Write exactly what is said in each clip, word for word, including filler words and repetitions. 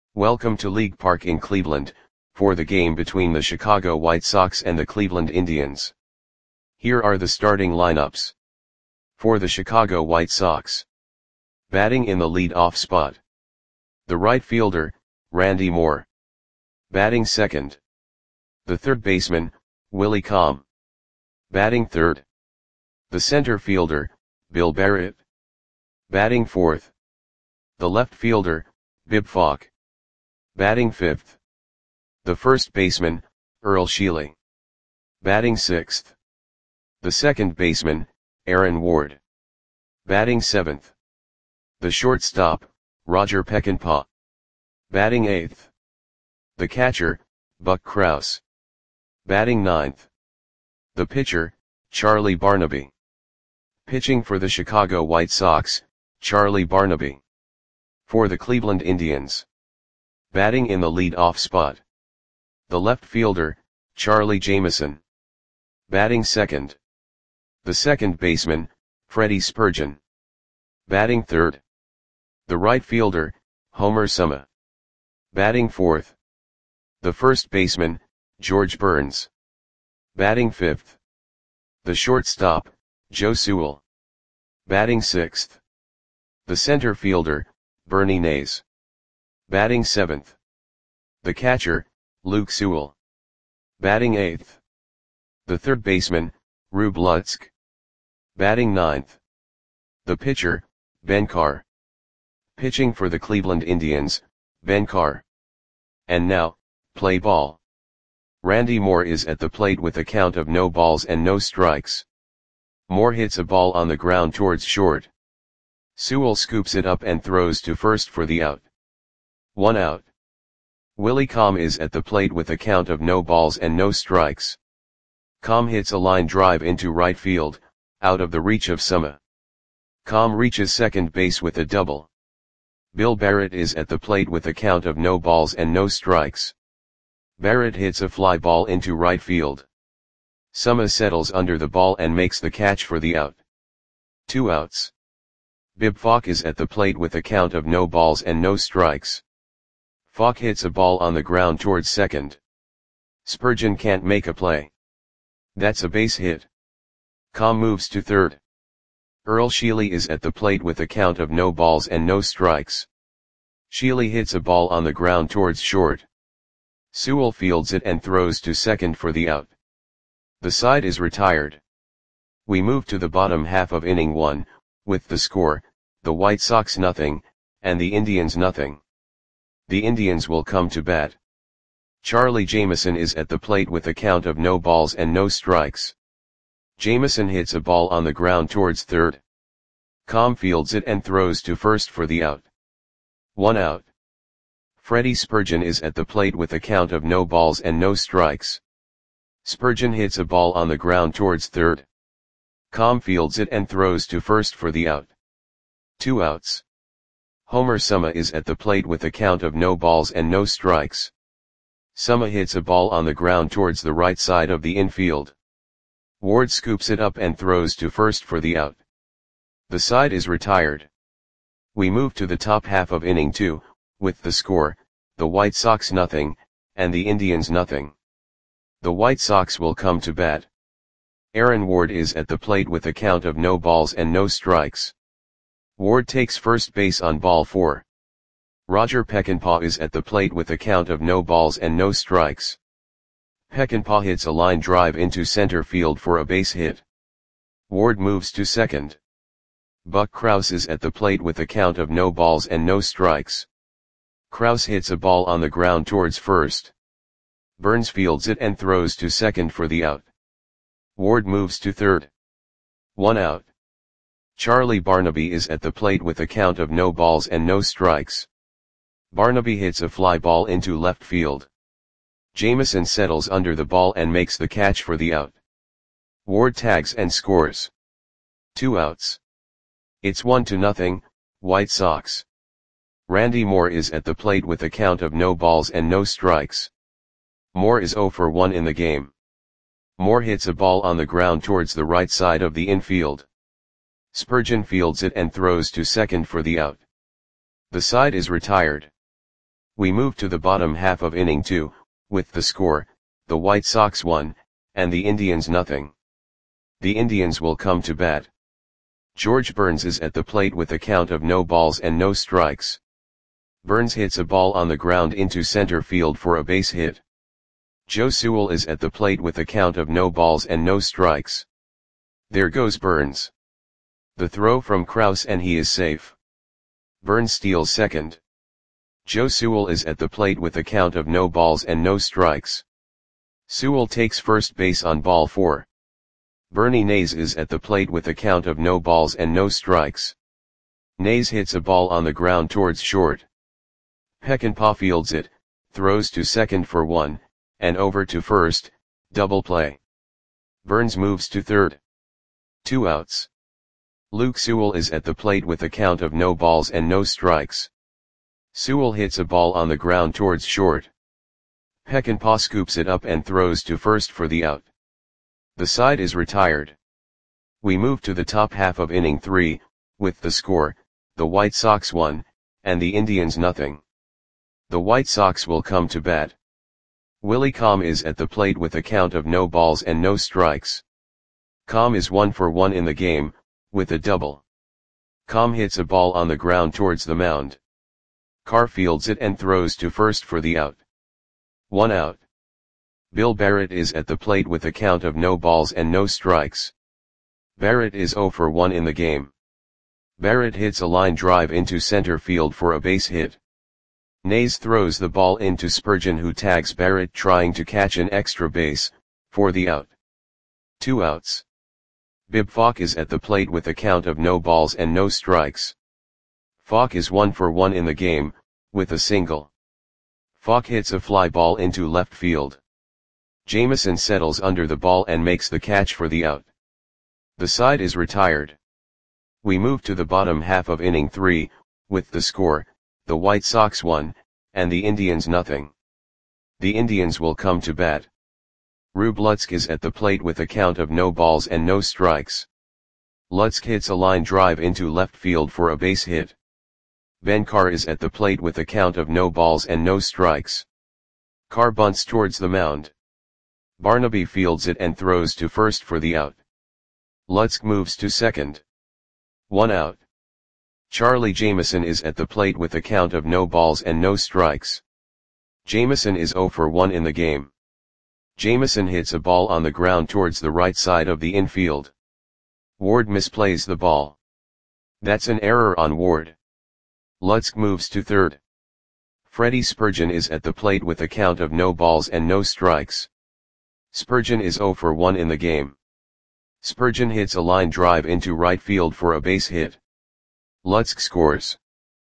Welcome to League Park in Cleveland, for the game between the Chicago White Sox and the Cleveland Indians. Here are the starting lineups. For the Chicago White Sox. Batting in the lead-off spot. The right fielder, Randy Moore. Batting second. The third baseman, Willie Comm. Batting third. The center fielder, Bill Barrett. Batting fourth. The left fielder, Bibb Falk. Batting fifth. The first baseman, Earl Sheely. Batting sixth. The second baseman, Aaron Ward. Batting seventh. The shortstop, Roger Peckinpah. Batting eighth. The catcher, Buck Krause. Batting ninth. The pitcher, Charlie Barnaby. Pitching for the Chicago White Sox, Charlie Barnaby. For the Cleveland Indians. Batting in the lead-off spot. The left fielder, Charlie Jameson. Batting second. The second baseman, Freddie Spurgeon. Batting third. The right fielder, Homer Suma. Batting fourth. The first baseman, George Burns. Batting fifth. The shortstop, Joe Sewell. Batting sixth. The center fielder, Bernie Nays. Batting seventh. The catcher, Luke Sewell. Batting eighth. The third baseman, Rube Lutzk. Batting ninth. The pitcher, Ben Carr. Pitching for the Cleveland Indians, Ben Carr. And now, play ball. Randy Moore is at the plate with a count of no balls and no strikes. Moore hits a ball on the ground towards short. Sewell scoops it up and throws to first for the out. One out. Willie Comm is at the plate with a count of no balls and no strikes. Comm hits a line drive into right field, out of the reach of Suma. Comm reaches second base with a double. Bill Barrett is at the plate with a count of no balls and no strikes. Barrett hits a fly ball into right field. Suma settles under the ball and makes the catch for the out. Two outs. Bibb Falk is at the plate with a count of no balls and no strikes. Falk hits a ball on the ground towards second. Spurgeon can't make a play. That's a base hit. Comm moves to third. Earl Sheely is at the plate with a count of no balls and no strikes. Sheely hits a ball on the ground towards short. Sewell fields it and throws to second for the out. The side is retired. We move to the bottom half of inning one, with the score, the White Sox nothing, and the Indians nothing. The Indians will come to bat. Charlie Jameson is at the plate with a count of no balls and no strikes. Jameson hits a ball on the ground towards third. Comm fields it and throws to first for the out. One out. Freddie Spurgeon is at the plate with a count of no balls and no strikes. Spurgeon hits a ball on the ground towards third. Comm fields it and throws to first for the out. Two outs. Homer Suma is at the plate with a count of no balls and no strikes. Suma hits a ball on the ground towards the right side of the infield. Ward scoops it up and throws to first for the out. The side is retired. We move to the top half of inning two, with the score, the White Sox nothing, and the Indians nothing. The White Sox will come to bat. Aaron Ward is at the plate with a count of no balls and no strikes. Ward takes first base on ball four. Roger Peckinpah is at the plate with a count of no balls and no strikes. Peckinpah hits a line drive into center field for a base hit. Ward moves to second. Buck Krause is at the plate with a count of no balls and no strikes. Krause hits a ball on the ground towards first. Burns fields it and throws to second for the out. Ward moves to third. One out. Charlie Barnaby is at the plate with a count of no balls and no strikes. Barnaby hits a fly ball into left field. Jameson settles under the ball and makes the catch for the out. Ward tags and scores. Two outs. It's one to nothing, White Sox. Randy Moore is at the plate with a count of no balls and no strikes. Moore is zero for one in the game. Moore hits a ball on the ground towards the right side of the infield. Spurgeon fields it and throws to second for the out. The side is retired. We move to the bottom half of inning two, with the score, the White Sox one, and the Indians nothing. The Indians will come to bat. George Burns is at the plate with a count of no balls and no strikes. Burns hits a ball on the ground into center field for a base hit. Joe Sewell is at the plate with a count of no balls and no strikes. There goes Burns. The throw from Krause and he is safe. Burns steals second. Joe Sewell is at the plate with a count of no balls and no strikes. Sewell takes first base on ball four. Bernie Nays is at the plate with a count of no balls and no strikes. Nays hits a ball on the ground towards short. Peckinpah fields it, throws to second for one, and over to first, double play. Burns moves to third. Two outs. Luke Sewell is at the plate with a count of no balls and no strikes. Sewell hits a ball on the ground towards short. Peckinpah scoops it up and throws to first for the out. The side is retired. We move to the top half of inning three, with the score, the White Sox one, and the Indians nothing. The White Sox will come to bat. Willie Comm is at the plate with a count of no balls and no strikes. Comm is one for one in the game, with a double. Comm hits a ball on the ground towards the mound. Carr fields it and throws to first for the out. One out. Bill Barrett is at the plate with a count of no balls and no strikes. Barrett is zero for one in the game. Barrett hits a line drive into center field for a base hit. Nays throws the ball into Spurgeon, who tags Barrett trying to catch an extra base, for the out. Two outs. Bib Falk is at the plate with a count of no balls and no strikes. Falk is one for one in the game, with a single. Falk hits a fly ball into left field. Jameson settles under the ball and makes the catch for the out. The side is retired. We move to the bottom half of inning three, with the score, the White Sox one, and the Indians nothing. The Indians will come to bat. Rube Lutzk is at the plate with a count of no balls and no strikes. Lutzk hits a line drive into left field for a base hit. Ben Carr is at the plate with a count of no balls and no strikes. Carr bunts towards the mound. Barnaby fields it and throws to first for the out. Lutzk moves to second. One out. Charlie Jameson is at the plate with a count of no balls and no strikes. Jameson is zero for one in the game. Jameson hits a ball on the ground towards the right side of the infield. Ward misplays the ball. That's an error on Ward. Lutzk moves to third. Freddie Spurgeon is at the plate with a count of no balls and no strikes. Spurgeon is zero for one in the game. Spurgeon hits a line drive into right field for a base hit. Lutzk scores.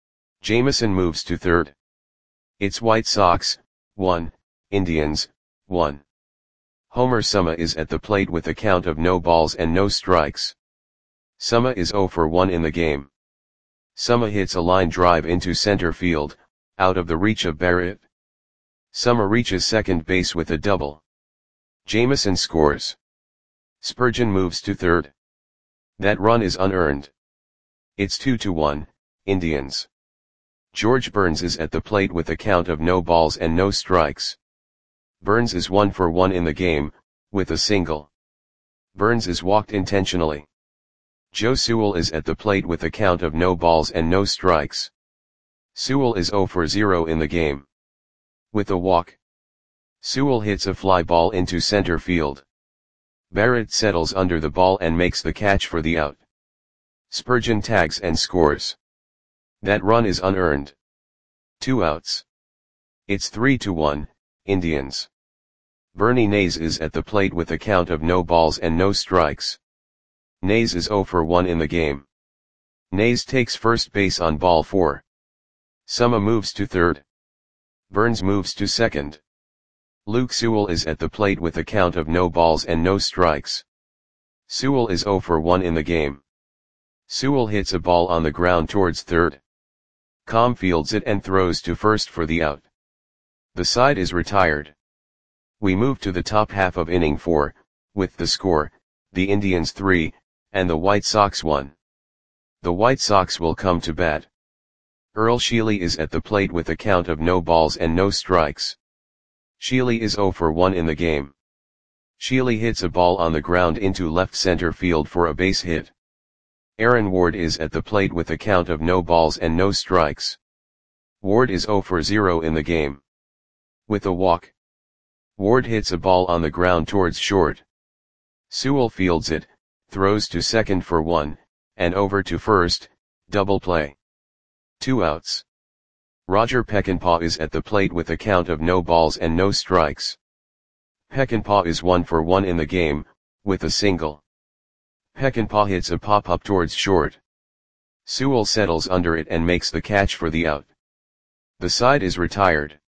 Jameson moves to third. It's White Sox, one, Indians, one. Homer Summa is at the plate with a count of no balls and no strikes. Summa is zero for one in the game. Summa hits a line drive into center field, out of the reach of Barrett. Summa reaches second base with a double. Jameson scores. Spurgeon moves to third. That run is unearned. It's two to one, Indians. George Burns is at the plate with a count of no balls and no strikes. Burns is one for one in the game, with a single. Burns is walked intentionally. Joe Sewell is at the plate with a count of no balls and no strikes. Sewell is zero for zero in the game. With a walk. Sewell hits a fly ball into center field. Barrett settles under the ball and makes the catch for the out. Spurgeon tags and scores. That run is unearned. Two outs. It's three to one, Indians. Bernie Nays is at the plate with a count of no balls and no strikes. Nays is zero for one in the game. Nays takes first base on ball four. Summa moves to third. Burns moves to second. Luke Sewell is at the plate with a count of no balls and no strikes. Sewell is zero for one in the game. Sewell hits a ball on the ground towards third. Comm fields it and throws to first for the out. The side is retired. We move to the top half of inning four, with the score, the Indians three, and the White Sox one. The White Sox will come to bat. Earl Sheely is at the plate with a count of no balls and no strikes. Sheely is zero for one in the game. Sheely hits a ball on the ground into left center field for a base hit. Aaron Ward is at the plate with a count of no balls and no strikes. Ward is zero for zero in the game. With a walk, Ward hits a ball on the ground towards short. Sewell fields it, throws to second for one, and over to first, double play. Two outs. Roger Peckinpah is at the plate with a count of no balls and no strikes. Peckinpah is one for one in the game, with a single. Peckinpah hits a pop-up towards short. Sewell settles under it and makes the catch for the out. The side is retired.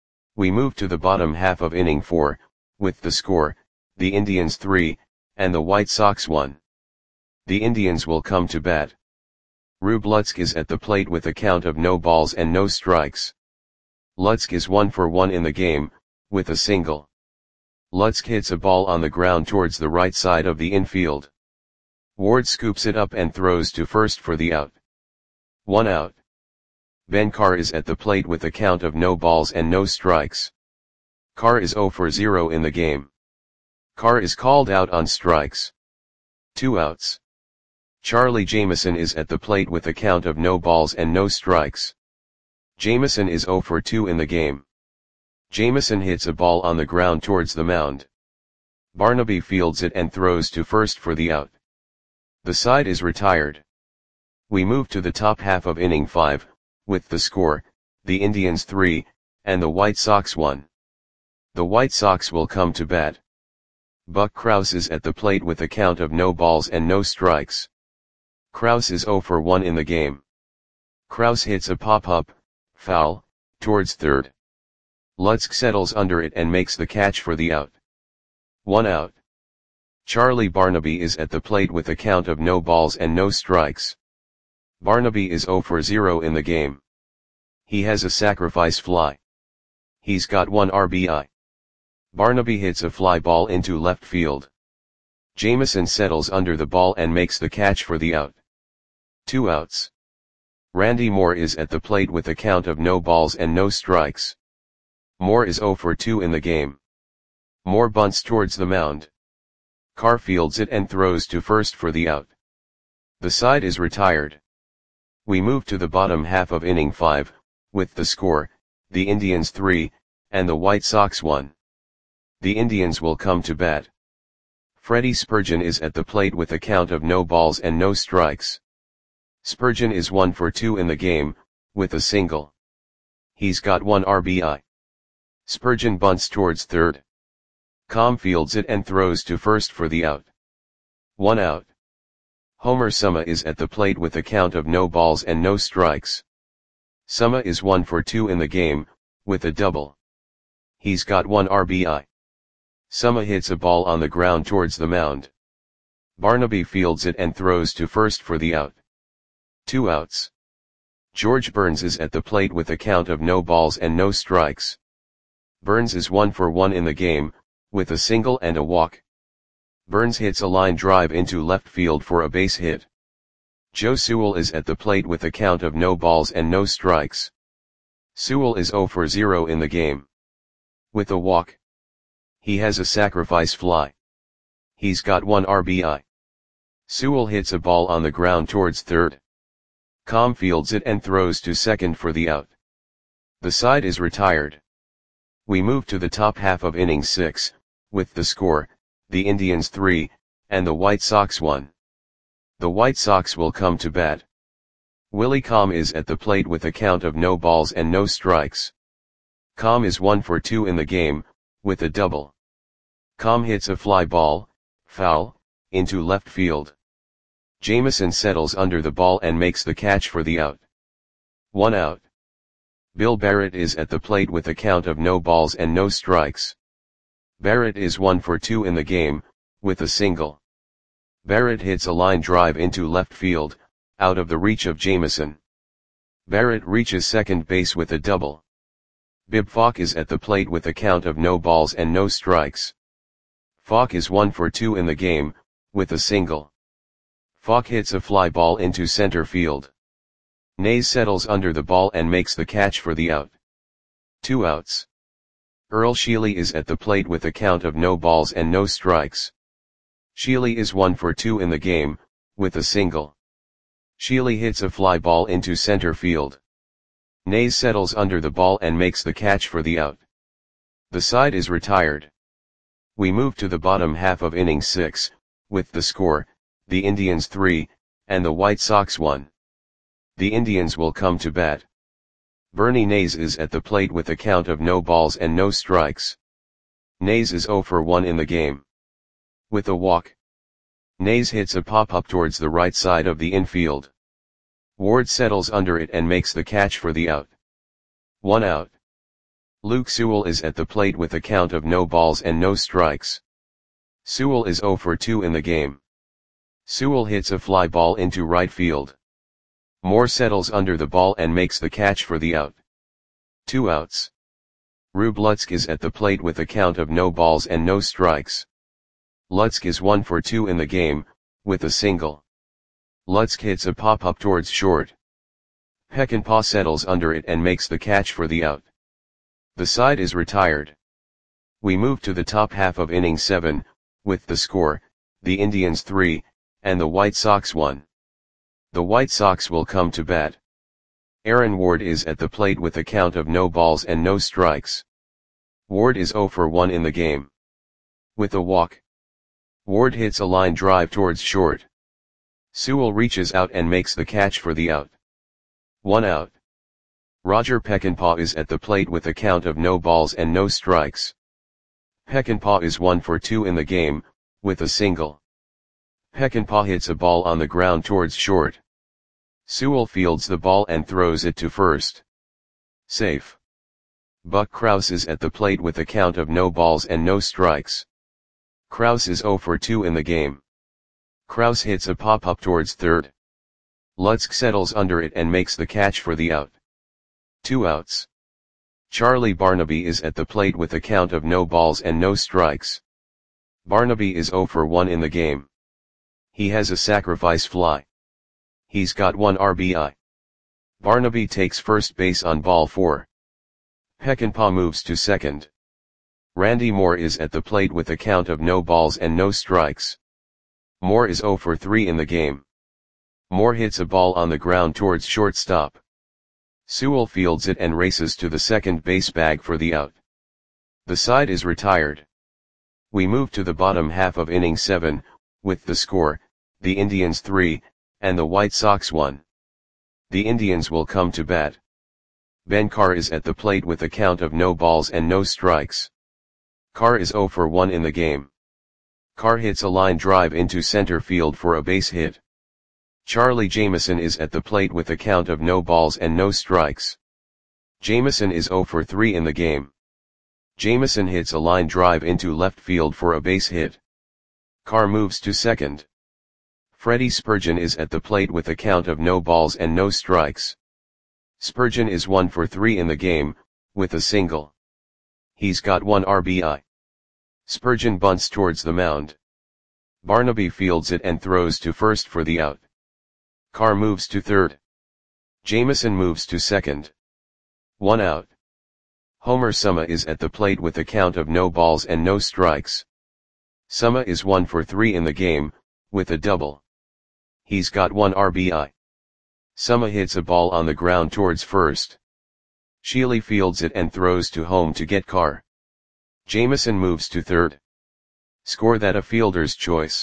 We move to the bottom half of inning four, with the score, the Indians three, and the White Sox one. The Indians will come to bat. Rube Lutzk is at the plate with a count of no balls and no strikes. Lutzk is one for one in the game, with a single. Lutzk hits a ball on the ground towards the right side of the infield. Ward scoops it up and throws to first for the out. One out. Ben Carr is at the plate with a count of no balls and no strikes. Carr is zero for zero in the game. Carr is called out on strikes. Two outs. Charlie Jameson is at the plate with a count of no balls and no strikes. Jameson is zero for two in the game. Jameson hits a ball on the ground towards the mound. Barnaby fields it and throws to first for the out. The side is retired. We move to the top half of inning five, with the score, the Indians three, and the White Sox one. The White Sox will come to bat. Buck Krause is at the plate with a count of no balls and no strikes. Krause is zero for one in the game. Krause hits a pop-up, foul, towards third. Lutzk settles under it and makes the catch for the out. One out. Charlie Barnaby is at the plate with a count of no balls and no strikes. Barnaby is zero for zero in the game. He has a sacrifice fly. He's got one R B I. Barnaby hits a fly ball into left field. Jameson settles under the ball and makes the catch for the out. Two outs. Randy Moore is at the plate with a count of no balls and no strikes. Moore is zero for two in the game. Moore bunts towards the mound. Carr fields it and throws to first for the out. The side is retired. We move to the bottom half of inning five, with the score, the Indians three, and the White Sox one. The Indians will come to bat. Freddie Spurgeon is at the plate with a count of no balls and no strikes. Spurgeon is one for two in the game, with a single. He's got one R B I. Spurgeon bunts towards third. Com fields it and throws to first for the out. One out. Homer Summa is at the plate with a count of no balls and no strikes. Summa is one for two in the game, with a double. He's got one R B I. Summa hits a ball on the ground towards the mound. Barnaby fields it and throws to first for the out. Two outs. George Burns is at the plate with a count of no balls and no strikes. Burns is one for one in the game, with a single and a walk. Burns hits a line drive into left field for a base hit. Joe Sewell is at the plate with a count of no balls and no strikes. Sewell is zero for zero in the game. With a walk, he has a sacrifice fly. He's got one R B I. Sewell hits a ball on the ground towards third. Com fields it and throws to second for the out. The side is retired. We move to the top half of inning six, with the score, the Indians three, and the White Sox one. The White Sox will come to bat. Willie Com is at the plate with a count of no balls and no strikes. Com is one for two in the game, with a double. Com hits a fly ball, foul, into left field. Jameson settles under the ball and makes the catch for the out. One out. Bill Barrett is at the plate with a count of no balls and no strikes. Barrett is one for two in the game, with a single. Barrett hits a line drive into left field, out of the reach of Jameson. Barrett reaches second base with a double. Bib Falk is at the plate with a count of no balls and no strikes. Falk is one for two in the game, with a single. Falk hits a fly ball into center field. Nays settles under the ball and makes the catch for the out. Two outs. Earl Sheely is at the plate with a count of no balls and no strikes. Sheely is one for two in the game, with a single. Sheely hits a fly ball into center field. Nays settles under the ball and makes the catch for the out. The side is retired. We move to the bottom half of inning six, with the score, the Indians three, and the White Sox one. The Indians will come to bat. Bernie Nays is at the plate with a count of no balls and no strikes. Nays is oh for one in the game. With a walk. Nays hits a pop-up towards the right side of the infield. Ward settles under it and makes the catch for the out. One out. Luke Sewell is at the plate with a count of no balls and no strikes. Sewell is oh for two in the game. Sewell hits a fly ball into right field. Moore settles under the ball and makes the catch for the out. Two outs. Rube Lutzk is at the plate with a count of no balls and no strikes. Lutzk is one for two in the game, with a single. Lutzk hits a pop-up towards short. Peckinpah settles under it and makes the catch for the out. The side is retired. We move to the top half of inning seven, with the score, the Indians three, and the White Sox one. The White Sox will come to bat. Aaron Ward is at the plate with a count of no balls and no strikes. Ward is oh for one in the game. With a walk. Ward hits a line drive towards short. Sewell reaches out and makes the catch for the out. One out. Roger Peckinpah is at the plate with a count of no balls and no strikes. Peckinpah is one for two in the game, with a single. Peckinpah hits a ball on the ground towards short. Sewell fields the ball and throws it to first. Safe. Buck Krause is at the plate with a count of no balls and no strikes. Krause is oh for two in the game. Krause hits a pop-up towards third. Lutzk settles under it and makes the catch for the out. Two outs. Charlie Barnaby is at the plate with a count of no balls and no strikes. Barnaby is oh for one in the game. He has a sacrifice fly. He's got one R B I. Barnaby takes first base on ball four. Peckinpah moves to second. Randy Moore is at the plate with a count of no balls and no strikes. Moore is oh for three in the game. Moore hits a ball on the ground towards shortstop. Sewell fields it and races to the second base bag for the out. The side is retired. We move to the bottom half of inning seven, with the score, the Indians three, and the White Sox one. The Indians will come to bat. Ben Carr is at the plate with a count of no balls and no strikes. Carr is oh for one in the game. Carr hits a line drive into center field for a base hit. Charlie Jameson is at the plate with a count of no balls and no strikes. Jameson is oh for three in the game. Jameson hits a line drive into left field for a base hit. Carr moves to second. Freddie Spurgeon is at the plate with a count of no balls and no strikes. Spurgeon is one for three in the game, with a single. He's got one R B I. Spurgeon bunts towards the mound. Barnaby fields it and throws to first for the out. Carr moves to third. Jameson moves to second. One out. Homer Summa is at the plate with a count of no balls and no strikes. Summa is one for three in the game, with a double. He's got one R B I. Summa hits a ball on the ground towards first. Sheely fields it and throws to home to get Carr. Jameson moves to third. Score that a fielder's choice.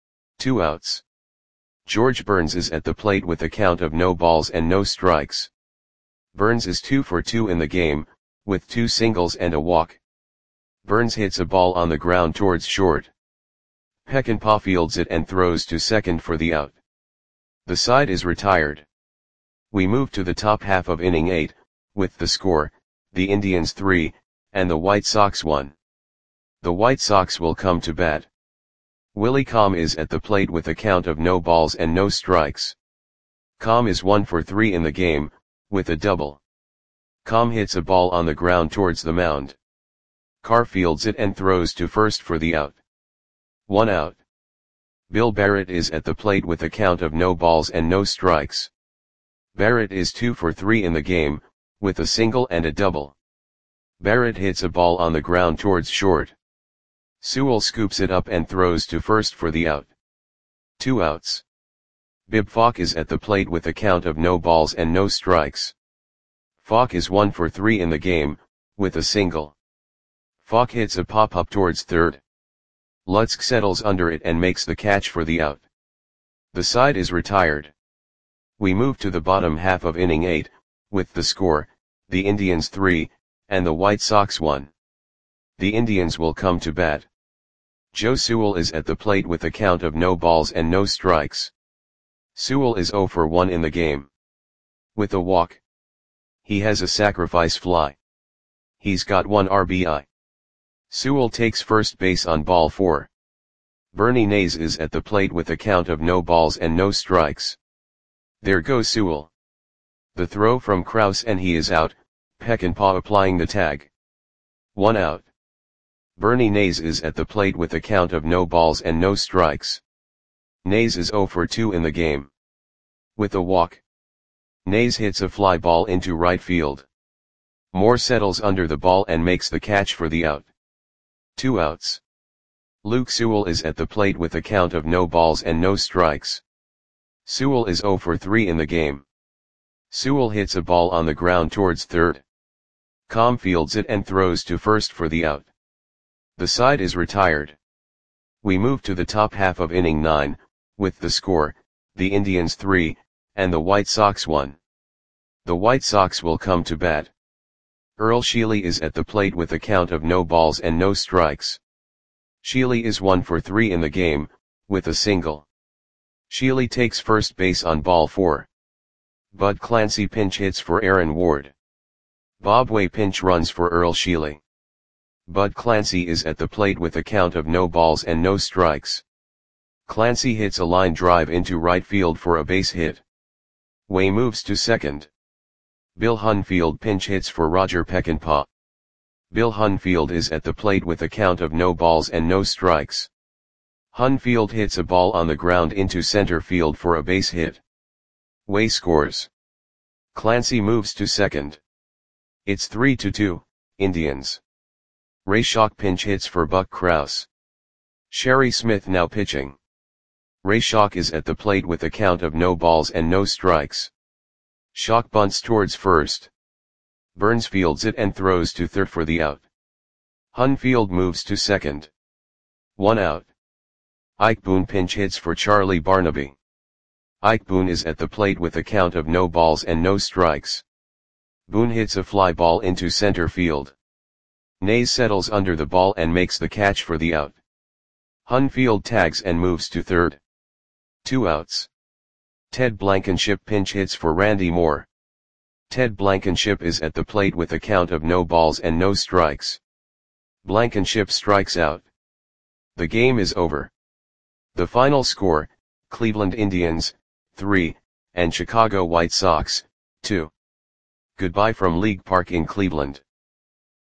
Two outs. George Burns is at the plate with a count of no balls and no strikes. Burns is two for two in the game, with two singles and a walk. Burns hits a ball on the ground towards short. Peckinpah fields it and throws to second for the out. The side is retired. We move to the top half of inning eight, with the score, the Indians three, and the White Sox one. The White Sox will come to bat. Willie Comm is at the plate with a count of no balls and no strikes. Comm is one for three in the game, with a double. Comm hits a ball on the ground towards the mound. Carr fields it and throws to first for the out. One out. Bill Barrett is at the plate with a count of no balls and no strikes. Barrett is two for three in the game, with a single and a double. Barrett hits a ball on the ground towards short. Sewell scoops it up and throws to first for the out. Two outs. Bib Falk is at the plate with a count of no balls and no strikes. Falk is one for three in the game, with a single. Falk hits a pop-up towards third. Lutsk settles under it and makes the catch for the out. The side is retired. We move to the bottom half of inning eight, with the score, the Indians three, and the White Sox one. The Indians will come to bat. Joe Sewell is at the plate with a count of no balls and no strikes. Sewell is zero for one in the game. With a walk. He has a sacrifice fly. He's got one R B I. Sewell takes first base on ball four. Bernie Nays is at the plate with a count of no balls and no strikes. There goes Sewell. The throw from Krause and he is out, Peckinpah applying the tag. One out. Bernie Nays is at the plate with a count of no balls and no strikes. Nays is zero for two in the game. With a walk. Nays hits a fly ball into right field. Moore settles under the ball and makes the catch for the out. Two outs. Luke Sewell is at the plate with a count of no balls and no strikes. Sewell is zero for three in the game. Sewell hits a ball on the ground towards third. Com fields it and throws to first for the out. The side is retired. We move to the top half of inning nine, with the score, the Indians three, and the White Sox one. The White Sox will come to bat. Earl Sheely is at the plate with a count of no balls and no strikes. Sheely is one for three in the game, with a single. Sheely takes first base on ball four. Bud Clancy pinch hits for Aaron Ward. Bob Way pinch runs for Earl Sheely. Bud Clancy is at the plate with a count of no balls and no strikes. Clancy hits a line drive into right field for a base hit. Way moves to second. Bill Hunfield pinch hits for Roger Peckinpah. Bill Hunfield is at the plate with a count of no balls and no strikes. Hunfield hits a ball on the ground into center field for a base hit. Way scores. Clancy moves to second. It's three to two, Indians. Ray Schock pinch hits for Buck Krause. Sherry Smith now pitching. Ray Schock is at the plate with a count of no balls and no strikes. Schock bunts towards first. Burns fields it and throws to third for the out. Hunfield moves to second. One out. Ike Boone pinch hits for Charlie Barnaby. Ike Boone is at the plate with a count of no balls and no strikes. Boone hits a fly ball into center field. Nays settles under the ball and makes the catch for the out. Hunfield tags and moves to third. Two outs. Ted Blankenship pinch hits for Randy Moore. Ted Blankenship is at the plate with a count of no balls and no strikes. Blankenship strikes out. The game is over. The final score, Cleveland Indians, three, and Chicago White Sox, two. Goodbye from League Park in Cleveland.